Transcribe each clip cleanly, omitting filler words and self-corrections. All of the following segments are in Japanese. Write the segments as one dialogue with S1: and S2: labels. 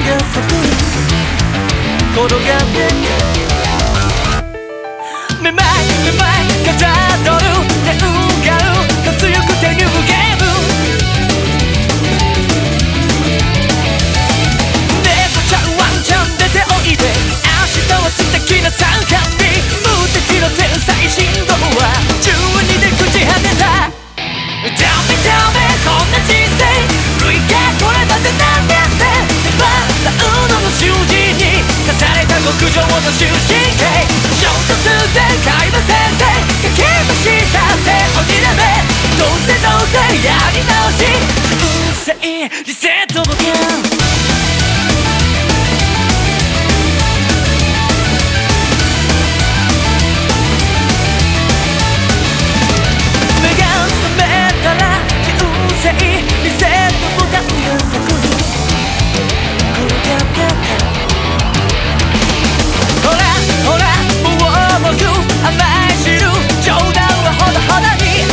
S1: がそこに転がってめまいかざどるでうがう活力手にゲーム猫ちゃんワンちゃん出ておいで明日は素敵な参加日無敵の天才振動は12で口跳ねたダメこんな人生類型これまで何年でダウノの習字に課された極上の終身刑衝突で会話先生かけました手をにらめどうせやり直し運勢リセットボタンリセットボタンがそこに転がってたほらもう僕甘い汁冗談はほどほどに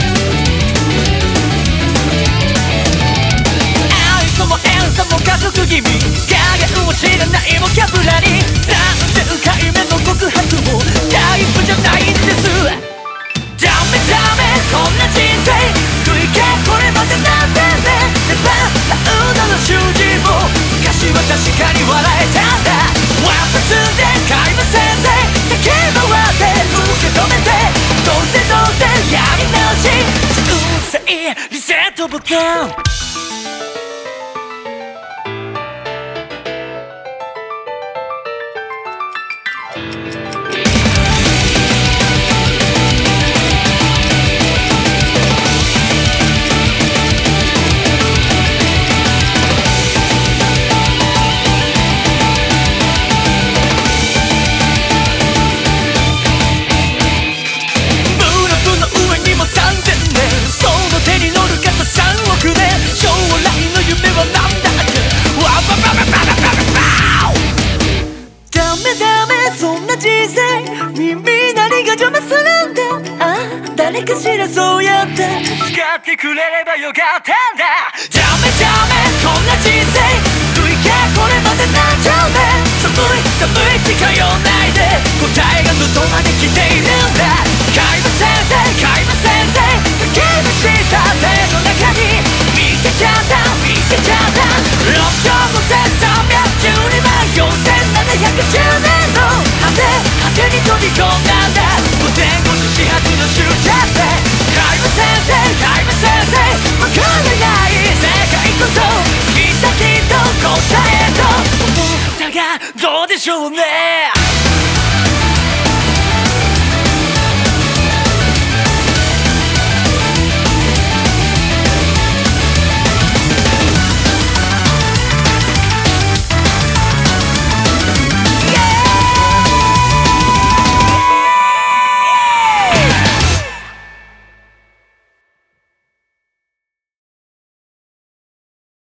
S1: 愛想も遠さも家族気味加減を知らないボキャブラリー30回目の告白もタイプじゃないんですダメこんな人生類型これまでなんてねダウノの習字も昔は確かに笑えたんだワンパスで会話先生先回って受け止めてどうせやり直し運勢リセットボタン誰かしらそうやって使ってくれればよかったんだダメこんな人生類型これまでなんちゃうね寒い近寄んないで答えがどこまで来ているんだ会話先生かけました手の中に見つけちゃった6兆5312万4710年の果てに飛び込んだんだ5点5始発の終着会話先生わからない世界こそきっと答えと思ったがどうでしょうね